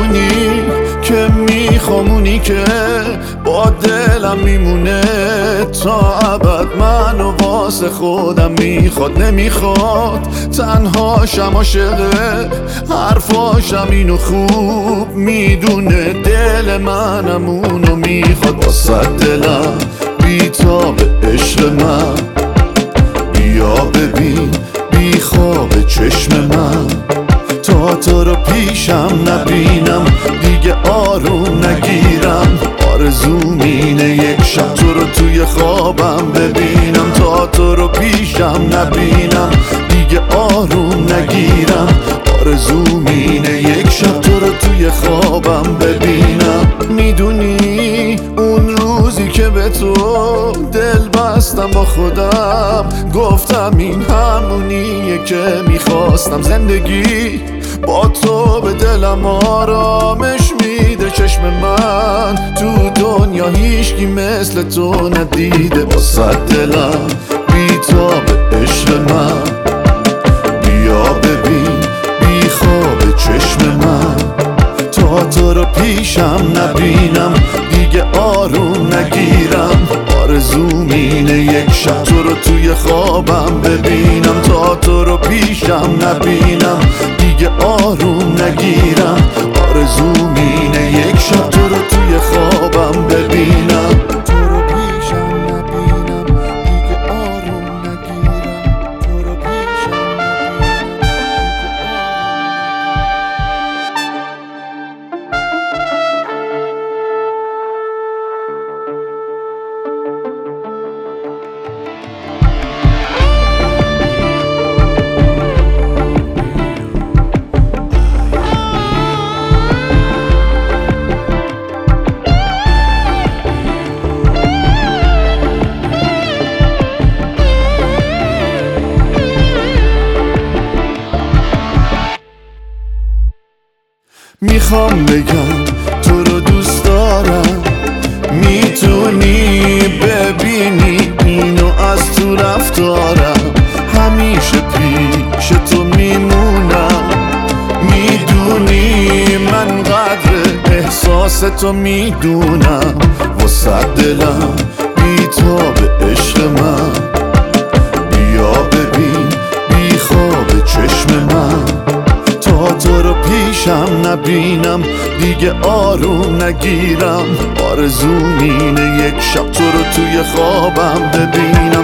میدونی که میخوام اونی که با دلم میمونه تا ابد، منو واسه خودم میخواد نمیخواد تنهاشم، عاشقه حرفاشم اینو خوب میدونه، دل منم اونو میخواد. واسه دلم بیتاب عشق من، بیا ببین بی خواب چشم من، تا تو رو پیشم نبینم دیگه آروم نگیرم، آرزوم اینه یک شب تو رو توی خوابم ببینم، تا تو رو پیشم نبینم دیگه آروم نگیرم، آرزوم اینه یک شب تو رو توی خوابم ببینم. میدونی اون روزی که به تو دل بستم با خودم، گفتم این همونیه که میخواستم، زندگی با تو به دلم آرامش میده، چشم من تو دنیا هیچکی مثل تو ندیده. واسه دلم بیتاب عشق من، بیا ببین بی خواب چشم من، تا تو رو پیشم نبینم دیگه آروم نگیرم، آرزوم اینه یک شب تو رو توی خوابم ببینم، تا تو رو پیشم نبینم دیگه آروم نگیرم، آرزوم اینه یک شب تو رو توی خوابم ببینم، تو رو پیشم نبینم دیگه آروم نگیرم، تو رو پیشم میخوام بگم تو رو دوست دارم، میتونی ببینی اینو از تو رفتارم، همیشه پیش تو میمونم، میدونی من قدر احساس تو میدونم. واسه دلم بیتاب عشق من، بیا ببین بی خواب چشم من، تا تو رو پیشم نبینم دیگه آروم نگیرم، آرزوم اینه یک شب تو رو توی خوابم ببینم،